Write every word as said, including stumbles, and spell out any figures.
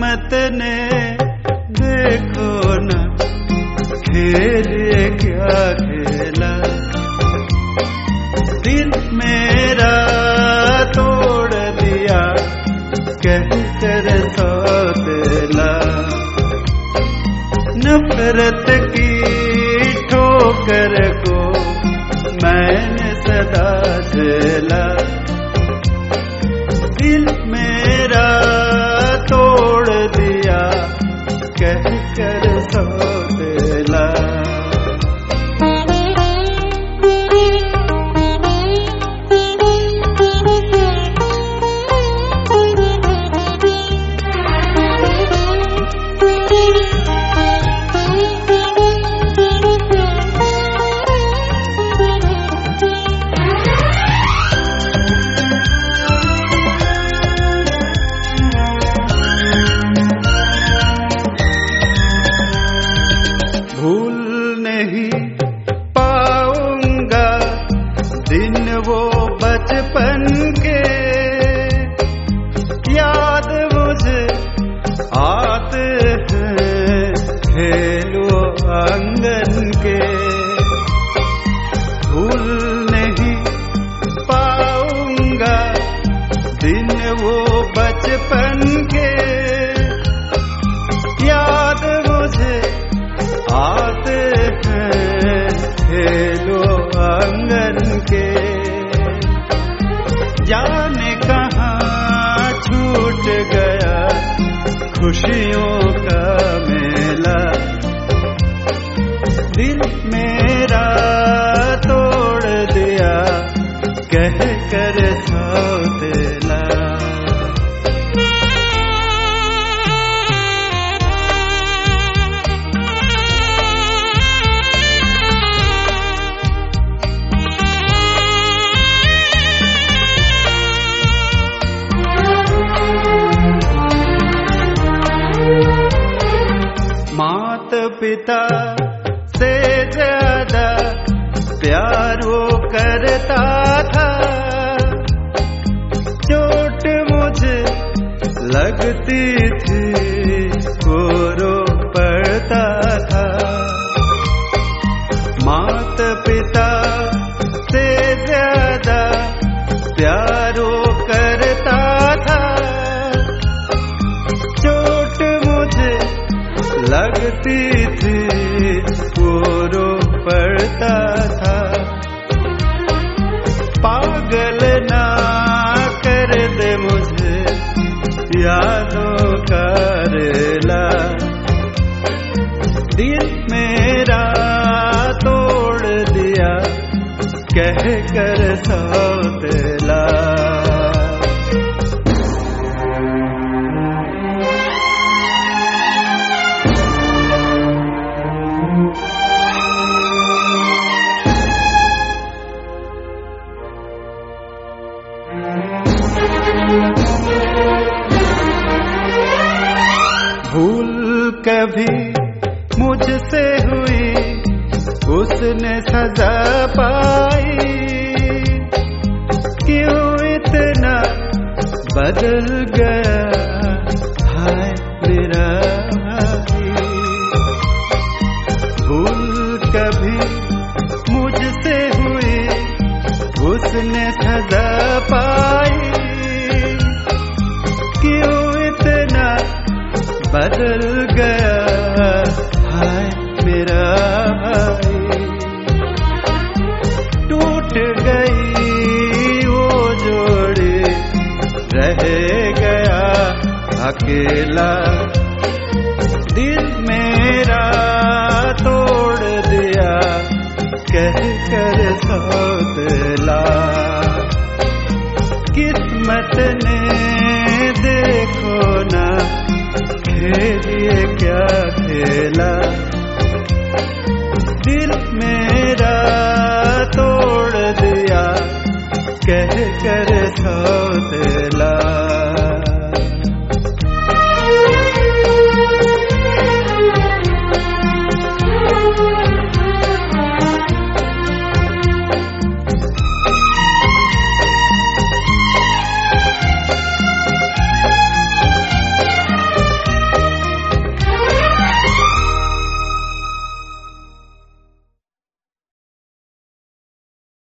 किस्मत ने देखो ना खेल ये क्या खेला। दिल मेरा तोड़ दिया कह कर सौतेला। नफरत की ठोकर को मैंने सदा झेला। दिल मेरा तोड़ दिया कह कर सौतेला। भूल नहीं पाऊंगा दिन वो बचपन के, याद मुझे आते हैं खेलो आंगन के। भूल नहीं पाऊंगा दिन वो बचपन के, याद मुझे आते हैं खेलो आंगन के। जाने कहाँ छूट गया खुशियों का मेला। दिल मेरा तोड़ दिया कह कर सौतेला। माता पिता से ज्यादा प्यार वो करता था। चोट मुझे लगती थी वो रो पड़ता था। माता पिता से ज्यादा प्यार वो करता था। चोट मुझे लगती थी वो रो पड़ता था। पागल ना कर दे मुझे यादों का रेला। दिल मेरा तोड़ दिया कह कर सौतेला। भूल कभी मुझसे हुई उसने सजा पाई। क्यों इतना बदल गया हाय मेरा भाई। भूल कभी मुझसे हुई उसने सजा पाई। क्यों इतना बदल गया हाय मेरा भाई। टूट गई वो जोड़ी रह गया अकेला। दिल मेरा तोड़ दिया कह कर सौतेला। किस्मत ने देखो ना खेल ये क्या खेला। दिल में